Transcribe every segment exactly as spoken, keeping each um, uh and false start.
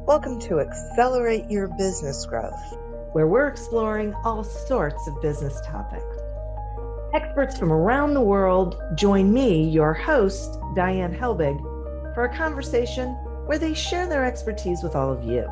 Welcome to Accelerate Your Business Growth, where we're exploring all sorts of business topics. Experts from around the world join me, your host, Diane Helbig, for a conversation where they share their expertise with all of you.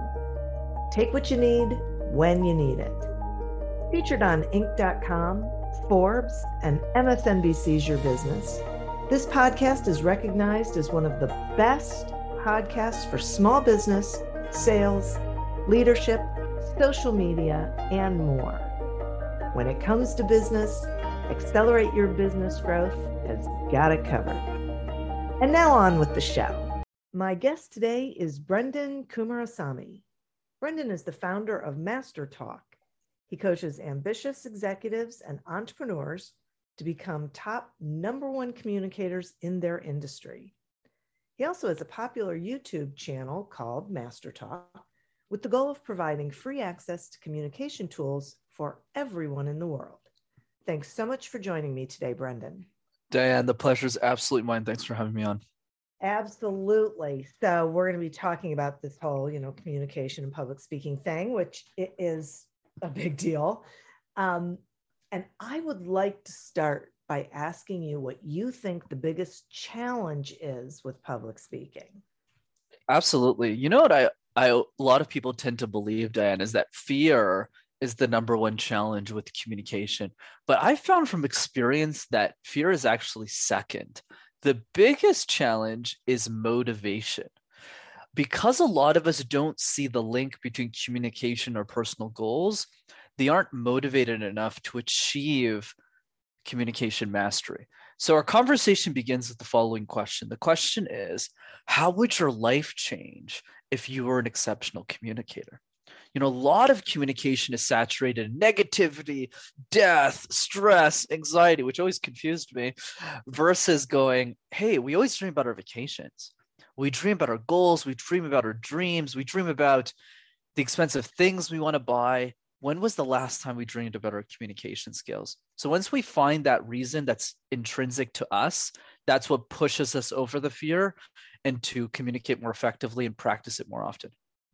Take what you need when you need it. Featured on Inc dot com, Forbes, and M S N B C's Your Business, this podcast is recognized as one of the best podcasts for small business, sales, leadership, social media, and more. When it comes to business, Accelerate Your Business Growth has got it covered. And now on with the show. My guest today is Brendan Kumarasamy. Brendan is the founder of Master Talk. He coaches ambitious executives and entrepreneurs to become top number one communicators in their industry. He also has a popular YouTube channel called Master Talk with the goal of providing free access to communication tools for everyone in the world. Thanks so much for joining me today, Brendan. Diane, the pleasure is absolutely mine. Thanks for having me on. Absolutely. So we're going to be talking about this whole, you know, communication and public speaking thing, which it is a big deal. Um, and I would like to start by asking you what you think the biggest challenge is with public speaking. Absolutely. You know what I, I a lot of people tend to believe, Diane, is that fear is the number one challenge with communication. But I found from experience that fear is actually second. The biggest challenge is motivation. Because a lot of us don't see the link between communication or personal goals, they aren't motivated enough to achieve communication mastery. So our conversation begins with the following question. The question is, how would your life change if you were an exceptional communicator? You know, a lot of communication is saturated in negativity, death, stress, anxiety, which always confused me, versus going, hey, we always dream about our vacations. We dream about our goals. We dream about our dreams. We dream about the expensive things we want to buy. When was the last time we dreamed about our communication skills? So once we find that reason that's intrinsic to us, that's what pushes us over the fear and to communicate more effectively and practice it more often.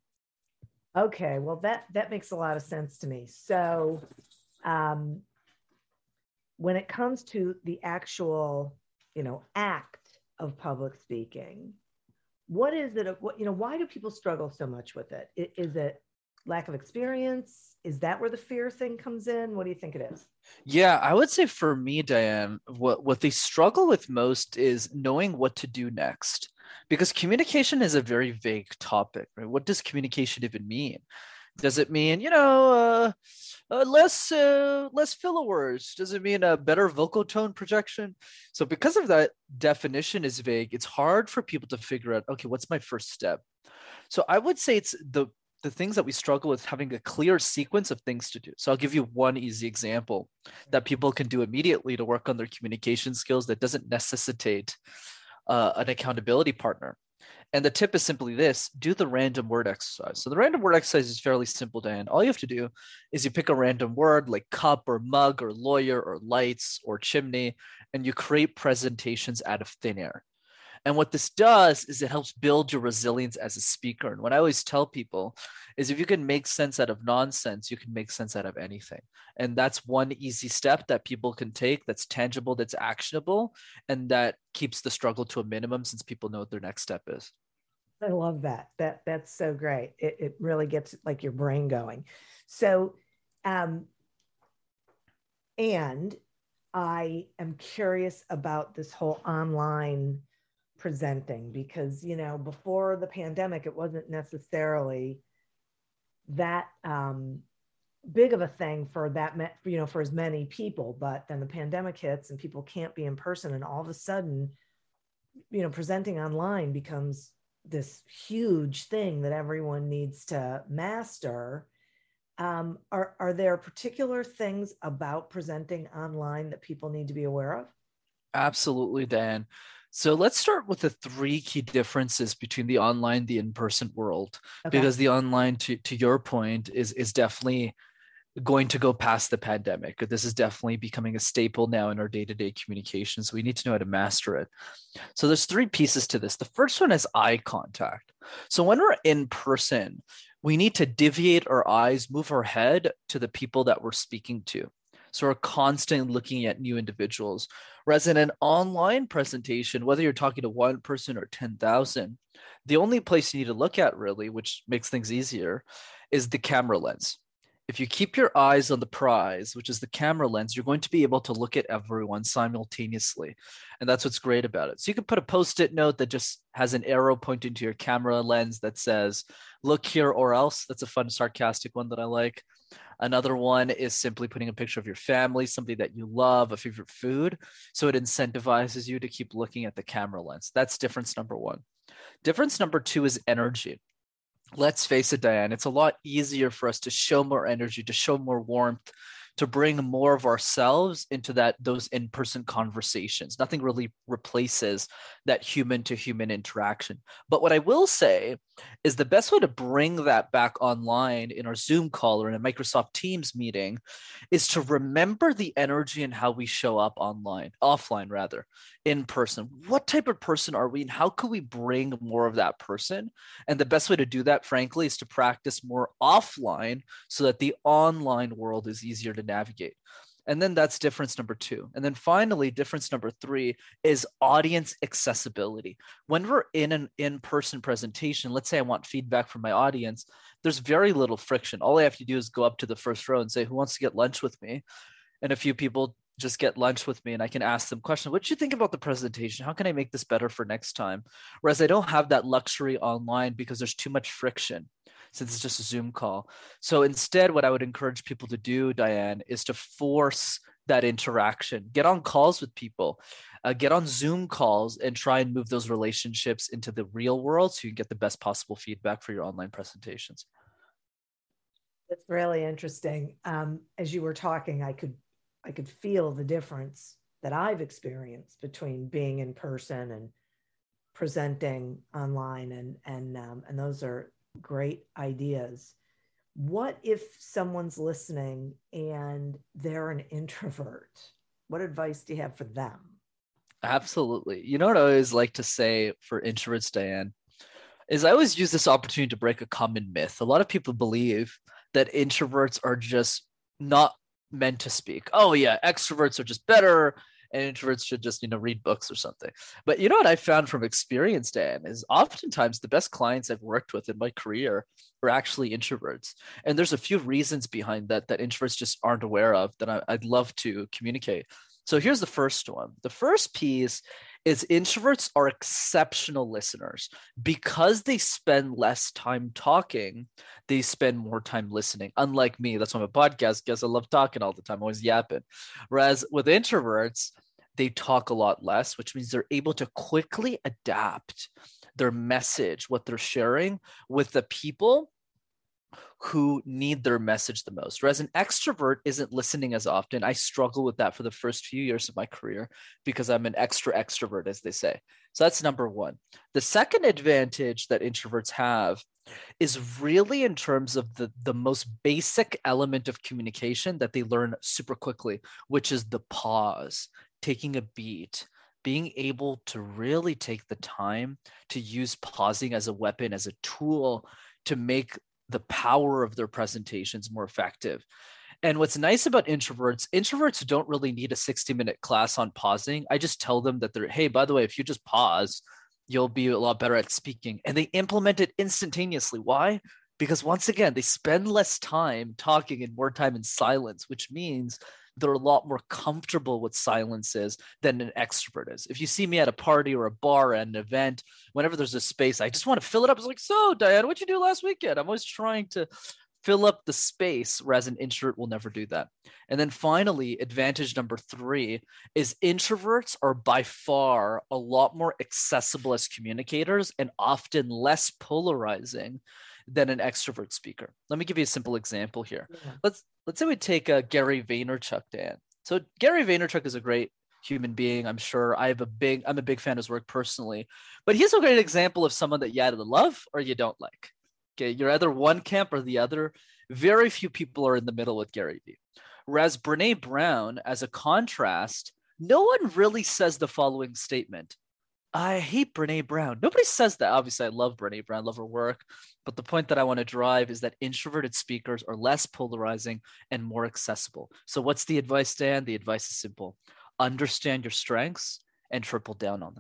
Okay, well, that, that makes a lot of sense to me. So um, when it comes to the actual, you know, act of public speaking, what is it, what, you know, why do people struggle so much with it? Is it lack of experience? Is that where the fear thing comes in? What do you think it is? Yeah, I would say for me, Diane, what, what they struggle with most is knowing what to do next. Because communication is a very vague topic, right? What does communication even mean? Does it mean, you know, uh, uh, less uh, less filler words? Does it mean a better vocal tone projection? So because of that definition is vague, it's hard for people to figure out, okay, what's my first step? So I would say it's the the things that we struggle with having a clear sequence of things to do. So I'll give you one easy example that people can do immediately to work on their communication skills that doesn't necessitate uh, an accountability partner. And the tip is simply this: do the random word exercise. So the random word exercise is fairly simple, Dan. All you have to do is you pick a random word like cup or mug or lawyer or lights or chimney, and you create presentations out of thin air. And what this does is it helps build your resilience as a speaker. And what I always tell people is if you can make sense out of nonsense, you can make sense out of anything. And that's one easy step that people can take that's tangible, that's actionable, and that keeps the struggle to a minimum since people know what their next step is. I love that. That that's so great. It, it really gets like your brain going. So, um, and I am curious about this whole online presenting because, you know, before the pandemic, it wasn't necessarily that um, big of a thing for that, you know, for as many people, but then the pandemic hits and people can't be in person. And all of a sudden, you know, presenting online becomes this huge thing that everyone needs to master. Um, are, are there particular things about presenting online that people need to be aware of? Absolutely, Dan. So let's start with the three key differences between the online, the in-person world, okay. Because the online, to, to your point, is, is definitely going to go past the pandemic. This is definitely becoming a staple now in our day-to-day communications. We need to know how to master it. So there's three pieces to this. The first one is eye contact. So when we're in person, we need to deviate our eyes, move our head to the people that we're speaking to. So we're constantly looking at new individuals. Whereas in an online presentation, whether you're talking to one person or ten thousand, the only place you need to look at really, which makes things easier, is the camera lens. If you keep your eyes on the prize, which is the camera lens, you're going to be able to look at everyone simultaneously. And that's what's great about it. So you can put a post-it note that just has an arrow pointing to your camera lens that says, look here or else. That's a fun, sarcastic one that I like. Another one is simply putting a picture of your family, somebody that you love, a favorite food. So it incentivizes you to keep looking at the camera lens. That's difference number one. Difference number two is energy. Let's face it, Diane, it's a lot easier for us to show more energy, to show more warmth, to bring more of ourselves into that those in-person conversations. Nothing really replaces that human-to-human interaction. But what I will say is the best way to bring that back online in our Zoom call or in a Microsoft Teams meeting is to remember the energy and how we show up online, offline rather, in person. What type of person are we and how can we bring more of that person? And the best way to do that, frankly, is to practice more offline so that the online world is easier to navigate. And then that's difference number two. And then finally, difference number three is audience accessibility. When we're in an in-person presentation, let's say I want feedback from my audience, there's very little friction. All I have to do is go up to the first row and say, who wants to get lunch with me? And a few people just get lunch with me and I can ask them questions. What do you think about the presentation? How can I make this better for next time? Whereas I don't have that luxury online because there's too much friction since it's just a Zoom call. So instead, what I would encourage people to do, Diane, is to force that interaction. Get on calls with people, uh, get on Zoom calls and try and move those relationships into the real world so you can get the best possible feedback for your online presentations. That's really interesting. Um, as you were talking, I could I could feel the difference that I've experienced between being in person and presenting online, and and um, and those are great ideas. What if someone's listening and they're an introvert? What advice do you have for them? Absolutely. You know what I always like to say for introverts, Diane, is I always use this opportunity to break a common myth. A lot of people believe that introverts are just not meant to speak. Oh yeah, extroverts are just better and introverts should just, you know, read books or something. But you know what I found from experience, Dan, is oftentimes the best clients I've worked with in my career are actually introverts. And there's a few reasons behind that that introverts just aren't aware of that I, I'd love to communicate. So here's the first one. The first piece is introverts are exceptional listeners. Because they spend less time talking, they spend more time listening. Unlike me, that's why I'm a podcast guest. I love talking all the time, always yapping. Whereas with introverts, they talk a lot less, which means they're able to quickly adapt their message, what they're sharing with the people who need their message the most. Whereas an extrovert isn't listening as often. I struggle with that for the first few years of my career because I'm an extra extrovert, as they say. So that's number one. The second advantage that introverts have is really in terms of the, the most basic element of communication that they learn super quickly, which is the pause, taking a beat, being able to really take the time to use pausing as a weapon, as a tool to make the power of their presentations more effective. And what's nice about introverts, introverts don't really need a sixty minute class on pausing. I just tell them that they're, hey, by the way, if you just pause, you'll be a lot better at speaking. And they implement it instantaneously. Why? Because once again, they spend less time talking and more time in silence, which means they're a lot more comfortable with silences than an extrovert is. If you see me at a party or a bar at an event, whenever there's a space, I just want to fill it up. It's like, so Diane, what'd you do last weekend? I'm always trying to fill up the space, whereas an introvert will never do that. And then finally, advantage number three is introverts are by far a lot more accessible as communicators and often less polarizing than an extrovert speaker. Let me give you a simple example here. Yeah. Let's let's say we take uh, Gary Vaynerchuk, Dan. So Gary Vaynerchuk is a great human being, I'm sure. I have a big, I'm a big fan of his work personally, but he's a great example of someone that you either love or you don't like. Okay, you're either one camp or the other. Very few people are in the middle with Gary Vee. Whereas Brene Brown, as a contrast, no one really says the following statement: I hate Brene Brown. Nobody says that. Obviously, I love Brene Brown, love her work. But the point that I want to drive is that introverted speakers are less polarizing and more accessible. So what's the advice, Dan? The advice is simple. Understand your strengths and triple down on them.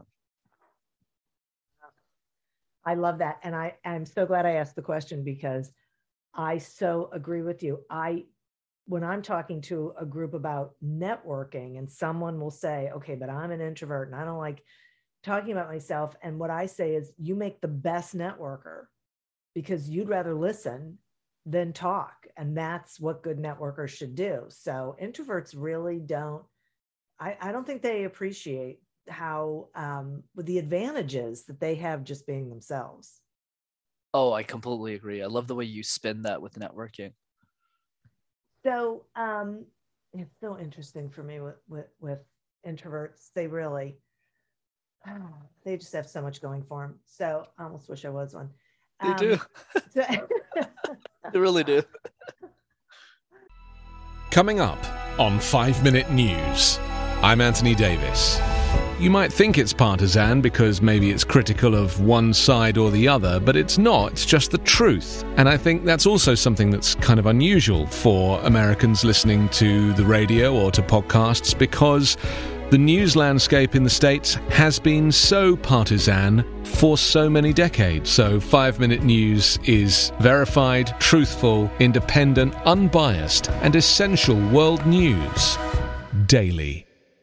I love that. And I, I'm so glad I asked the question, because I so agree with you. I, when I'm talking to a group about networking and someone will say, okay, but I'm an introvert and I don't like talking about myself. And what I say is, you make the best networker because you'd rather listen than talk. And that's what good networkers should do. So introverts really don't, I, I don't think they appreciate how, um, with the advantages that they have just being themselves. Oh, I completely agree. I love the way you spin that with networking. So um, it's so interesting for me with, with, with introverts. They really, they just have so much going for them. So I almost wish I was one. They um, do. So They really do. Coming up on five minute News, I'm Anthony Davis. You might think it's partisan because maybe it's critical of one side or the other, but it's not. It's just the truth. And I think that's also something that's kind of unusual for Americans listening to the radio or to podcasts, because the news landscape in the States has been so partisan for so many decades. So five minute News is verified, truthful, independent, unbiased, and essential world news daily.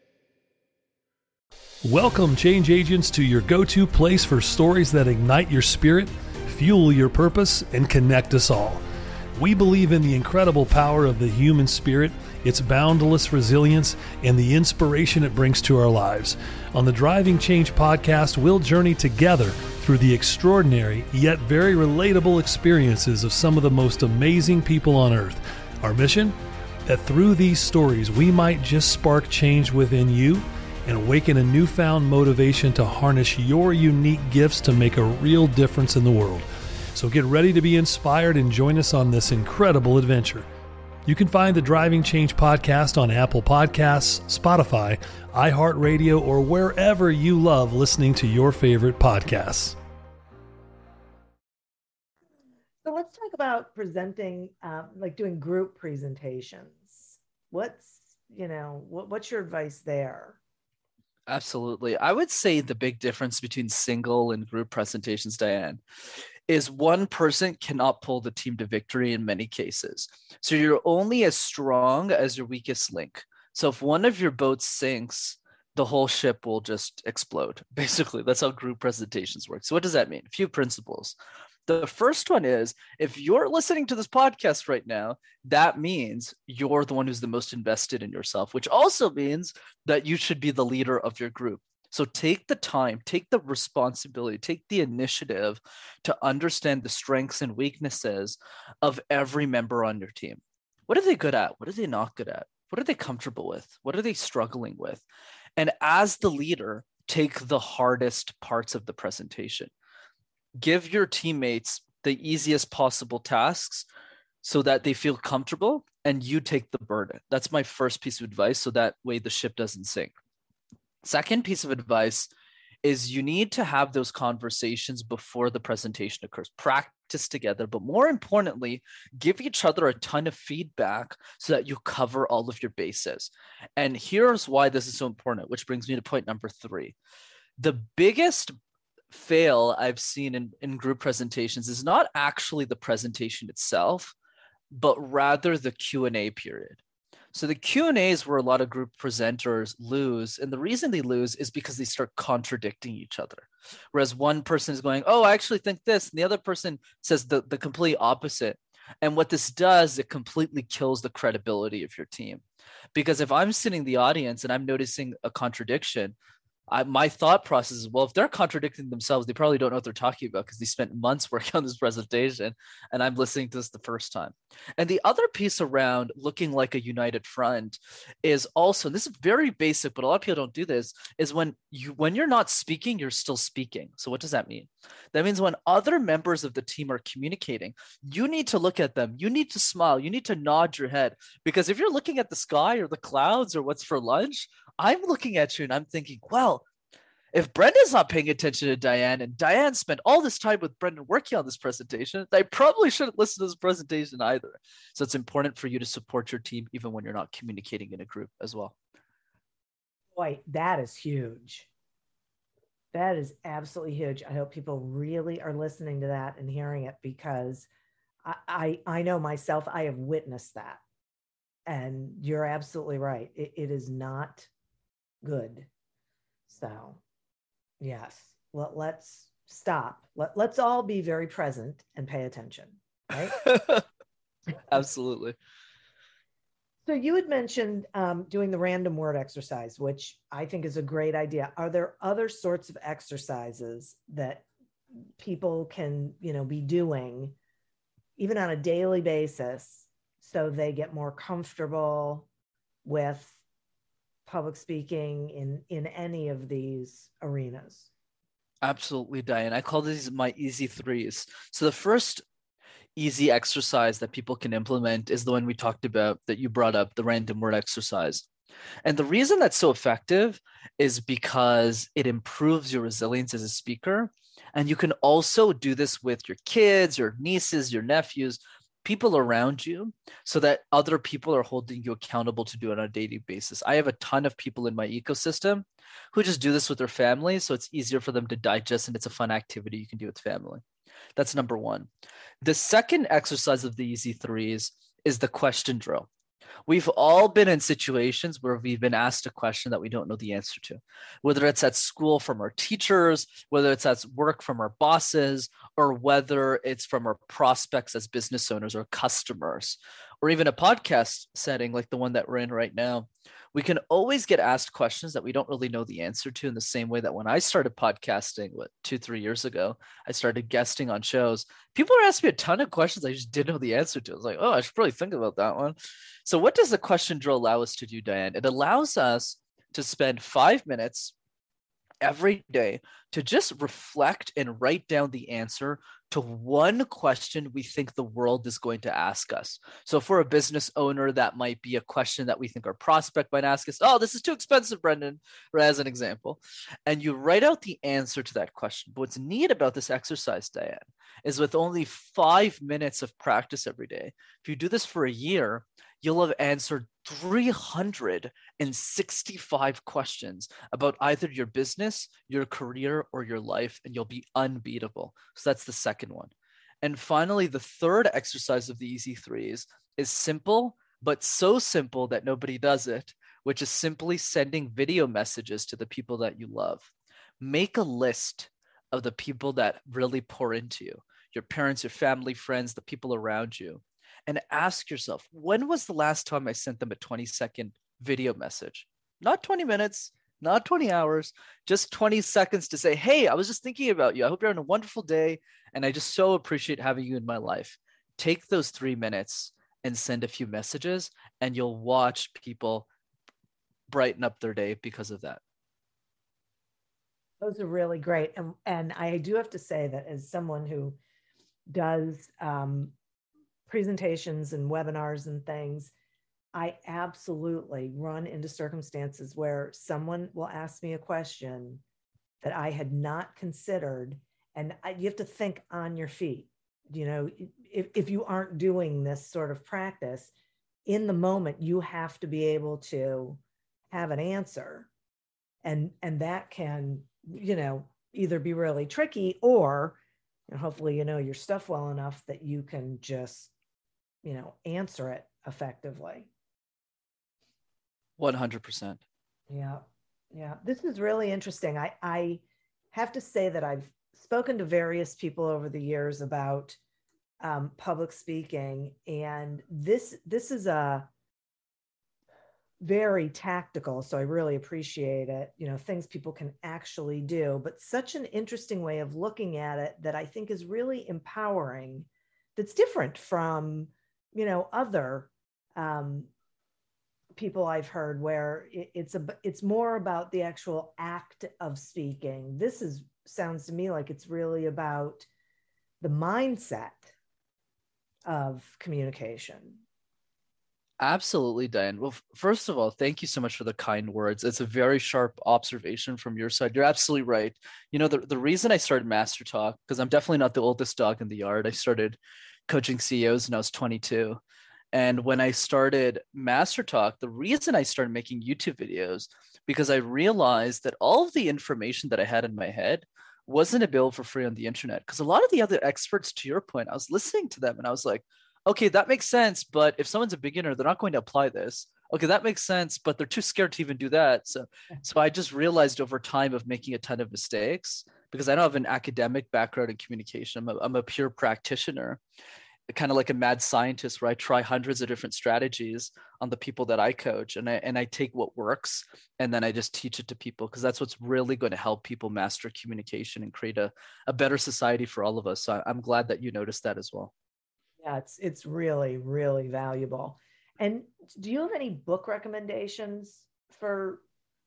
Welcome, change agents, to your go-to place for stories that ignite your spirit, fuel your purpose, and connect us all. We believe in the incredible power of the human spirit, its boundless resilience, and the inspiration it brings to our lives. On the Driving Change podcast, we'll journey together through the extraordinary yet very relatable experiences of some of the most amazing people on earth. Our mission? That through these stories, we might just spark change within you and awaken a newfound motivation to harness your unique gifts to make a real difference in the world. So get ready to be inspired and join us on this incredible adventure. You can find the Driving Change podcast on Apple Podcasts, Spotify, iHeartRadio, or wherever you love listening to your favorite podcasts. So let's talk about presenting, um, like doing group presentations. What's, you know, what, what's your advice there? Absolutely. I would say the big difference between single and group presentations, Diane, is one person cannot pull the team to victory in many cases. So you're only as strong as your weakest link. So if one of your boats sinks, the whole ship will just explode. Basically, that's how group presentations work. So what does that mean? A few principles. The first one is, if you're listening to this podcast right now, that means you're the one who's the most invested in yourself, which also means that you should be the leader of your group. So take the time, take the responsibility, take the initiative to understand the strengths and weaknesses of every member on your team. What are they good at? What are they not good at? What are they comfortable with? What are they struggling with? And as the leader, take the hardest parts of the presentation. Give your teammates the easiest possible tasks so that they feel comfortable and you take the burden. That's my first piece of advice, so that way the ship doesn't sink. Second piece of advice is you need to have those conversations before the presentation occurs. Practice together, but more importantly, give each other a ton of feedback so that you cover all of your bases. And here's why this is so important, which brings me to point number three. The biggest fail I've seen in, in group presentations is not actually the presentation itself, but rather the Q and A period. So the Q and A is where a lot of group presenters lose. And the reason they lose is because they start contradicting each other. Whereas one person is going, oh, I actually think this. And the other person says the, the complete opposite. And what this does, it completely kills the credibility of your team. Because if I'm sitting in the audience and I'm noticing a contradiction, I, my thought process is, well, if they're contradicting themselves, they probably don't know what they're talking about because they spent months working on this presentation and I'm listening to this the first time. And the other piece around looking like a united front is also, and this is very basic, but a lot of people don't do this, is when you when you're not speaking, you're still speaking. So what does that mean? That means when other members of the team are communicating, you need to look at them. You need to smile. You need to nod your head. Because if you're looking at the sky or the clouds or what's for lunch, I'm looking at you and I'm thinking, well, if Brendan's not paying attention to Diane and Diane spent all this time with Brendan working on this presentation, I probably shouldn't listen to this presentation either. So it's important for you to support your team even when you're not communicating in a group as well. Boy, that is huge. That is absolutely huge. I hope people really are listening to that and hearing it, because I, I, I know myself, I have witnessed that. And you're absolutely right. It, it is not good. So yes, let, let's stop. Let, let's all be very present and pay attention, right? Absolutely. So you had mentioned um, doing the random word exercise, which I think is a great idea. Are there other sorts of exercises that people can, you know, be doing even on a daily basis so they get more comfortable with public speaking in, in any of these arenas? Absolutely, Diane. I call these my easy threes. So the first easy exercise that people can implement is the one we talked about that you brought up, the random word exercise. And the reason that's so effective is because it improves your resilience as a speaker. And you can also do this with your kids, your nieces, your nephews, people around you, so that other people are holding you accountable to do it on a daily basis. I have a ton of people in my ecosystem who just do this with their families, so it's easier for them to digest, and it's a fun activity you can do with family. That's number one. The second exercise of the easy threes is the question drill. We've all been in situations where we've been asked a question that we don't know the answer to, whether it's at school from our teachers, whether it's at work from our bosses, or whether it's from our prospects as business owners or customers, or even a podcast setting like the one that we're in right now. We can always get asked questions that we don't really know the answer to, in the same way that when I started podcasting, what, two, three years ago, I started guesting on shows. People are asking me a ton of questions I just didn't know the answer to. I was like, oh, I should probably think about that one. So what does the question drill allow us to do, Diane? It allows us to spend five minutes every day to just reflect and write down the answer to one question we think the world is going to ask us. So for a business owner, that might be a question that we think our prospect might ask us. Oh, this is too expensive, Brendan, or as an example. And you write out the answer to that question. But what's neat about this exercise, Diane, is with only five minutes of practice every day, if you do this for a year, you'll have answered three hundred sixty-five questions about either your business, your career, or your life, and you'll be unbeatable. So that's the second one. And finally, the third exercise of the easy threes is simple, but so simple that nobody does it, which is simply sending video messages to the people that you love. Make a list of the people that really pour into you, your parents, your family, friends, the people around you. And ask yourself, when was the last time I sent them a twenty second video message? Not twenty minutes, not twenty hours, just twenty seconds to say, hey, I was just thinking about you. I hope you're having a wonderful day. And I just so appreciate having you in my life. Take those three minutes and send a few messages, and you'll watch people brighten up their day because of that. Those are really great. And, and I do have to say that as someone who does um, presentations and webinars and things, I absolutely run into circumstances where someone will ask me a question that I had not considered. And I, you have to think on your feet. You know, if, if you aren't doing this sort of practice in the moment, you have to be able to have an answer. And, and that can, you know, either be really tricky, or you know, hopefully, you know, your stuff well enough that you can just, you know, answer it effectively. one hundred percent. Yeah. Yeah. This is really interesting. I, I have to say that I've spoken to various people over the years about um, public speaking, and this, this is a, very tactical. So I really appreciate it. You know, things people can actually do, but such an interesting way of looking at it that I think is really empowering. That's different from, you know, other um, people I've heard where it, it's a, it's more about the actual act of speaking. This is sounds to me like it's really about the mindset of communication. Absolutely, Diane. Well, first of all, thank you so much for the kind words. It's a very sharp observation from your side. You're absolutely right. You know, the, the reason I started Master Talk, because I'm definitely not the oldest dog in the yard. I started coaching C E Os when I was twenty-two. And when I started Master Talk, the reason I started making YouTube videos, because I realized that all of the information that I had in my head wasn't available for free on the internet. Because a lot of the other experts, to your point, I was listening to them and I was like, okay, that makes sense. But if someone's a beginner, they're not going to apply this. Okay, that makes sense, but they're too scared to even do that. So, so I just realized over time of making a ton of mistakes, because I don't have an academic background in communication. I'm a, I'm a pure practitioner, kind of like a mad scientist, where I try hundreds of different strategies on the people that I coach, and I and I take what works and then I just teach it to people, because that's what's really going to help people master communication and create a, a better society for all of us. So I'm glad that you noticed that as well. Yeah, it's it's really, really valuable. And do you have any book recommendations for,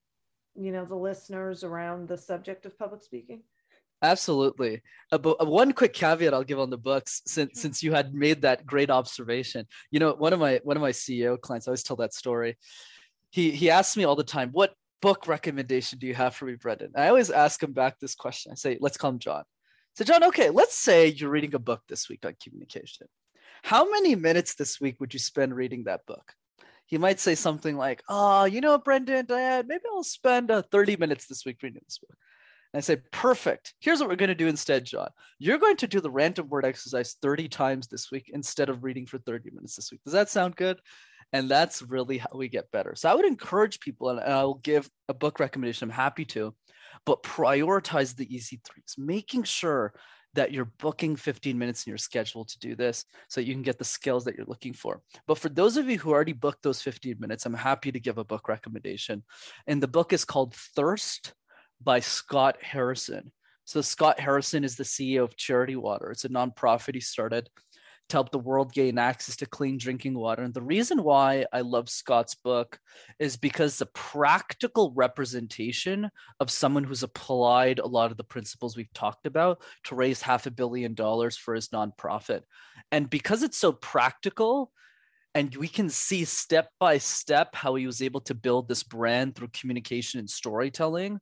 you know, the listeners around the subject of public speaking? Absolutely. Uh, but one quick caveat I'll give on the books, since since you had made that great observation. You know, one of my one of my C E O clients, I always tell that story. He he asks me all the time, "What book recommendation do you have for me, Brendan?" I always ask him back this question. I say, let's call him John. So John, okay, let's say you're reading a book this week on communication. How many minutes this week would you spend reading that book? He might say something like, oh, you know, Brendan, Diane, maybe I'll spend uh, thirty minutes this week reading this book. And I say, perfect. Here's what we're going to do instead, John. You're going to do the random word exercise thirty times this week instead of reading for thirty minutes this week. Does that sound good? And that's really how we get better. So I would encourage people, and I will give a book recommendation. I'm happy to, but prioritize the easy threes, making sure that you're booking fifteen minutes in your schedule to do this so you can get the skills that you're looking for. But for those of you who already booked those fifteen minutes, I'm happy to give a book recommendation. And the book is called Thirst by Scott Harrison. So Scott Harrison is the C E O of Charity Water. It's a nonprofit he started to help the world gain access to clean drinking water. And the reason why I love Scott's book is because the practical representation of someone who's applied a lot of the principles we've talked about to raise half a billion dollars for his nonprofit. And because it's so practical, and we can see step by step how he was able to build this brand through communication and storytelling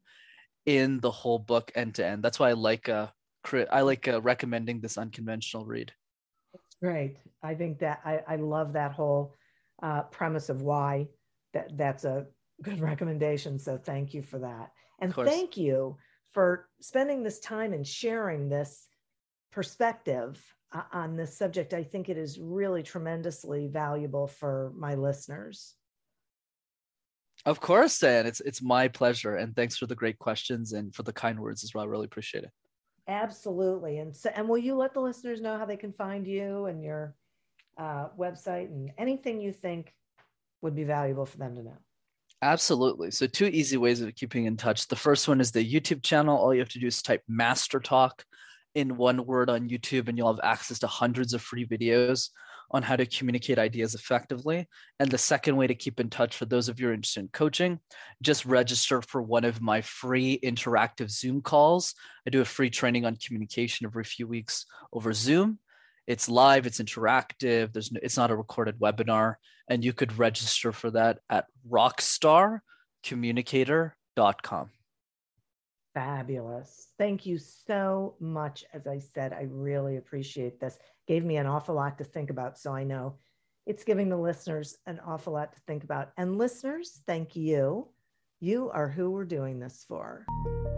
in the whole book end to end. That's why I like uh, I like uh, recommending this unconventional read. Great. I think that I, I love that whole uh, premise of why that that's a good recommendation. So thank you for that. And thank you for spending this time and sharing this perspective uh, on this subject. I think it is really tremendously valuable for my listeners. Of course, Dan. It's, it's my pleasure. And thanks for the great questions and for the kind words as well. I really appreciate it. Absolutely. And so, and will you let the listeners know how they can find you and your uh, website and anything you think would be valuable for them to know? Absolutely. So two easy ways of keeping in touch. The first one is the YouTube channel. All you have to do is type Master Talk in one word on YouTube, and you'll have access to hundreds of free videos on how to communicate ideas effectively. And the second way to keep in touch, for those of you who are interested in coaching, just register for one of my free interactive Zoom calls. I do a free training on communication every few weeks over Zoom. It's live, it's interactive, there's no, it's not a recorded webinar, and you could register for that at rockstar communicator dot com. Fabulous. Thank you so much. As I said, I really appreciate this. Gave me an awful lot to think about. So I know it's giving the listeners an awful lot to think about. And listeners, thank you. You are who we're doing this for.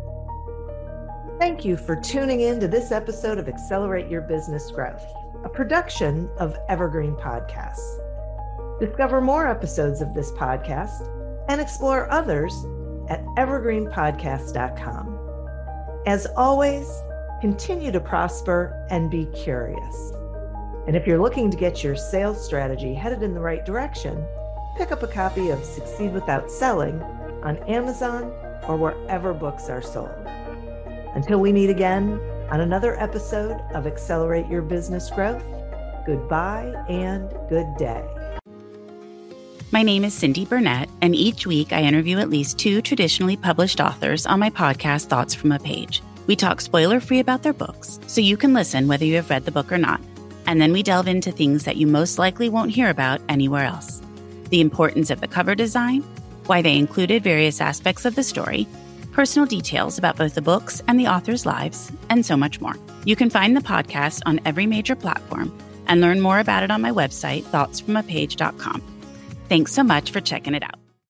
Thank you for tuning in to this episode of Accelerate Your Business Growth, a production of Evergreen Podcasts. Discover more episodes of this podcast and explore others at evergreen podcast dot com. As always, continue to prosper and be curious. And if you're looking to get your sales strategy headed in the right direction, pick up a copy of Succeed Without Selling on Amazon or wherever books are sold. Until we meet again on another episode of Accelerate Your Business Growth, goodbye and good day. My name is Cindy Burnett, and each week I interview at least two traditionally published authors on my podcast, Thoughts from a Page. We talk spoiler-free about their books, so you can listen whether you have read the book or not. And then we delve into things that you most likely won't hear about anywhere else. The importance of the cover design, why they included various aspects of the story, personal details about both the books and the authors' lives, and so much more. You can find the podcast on every major platform and learn more about it on my website, thoughts from a page dot com. Thanks so much for checking it out.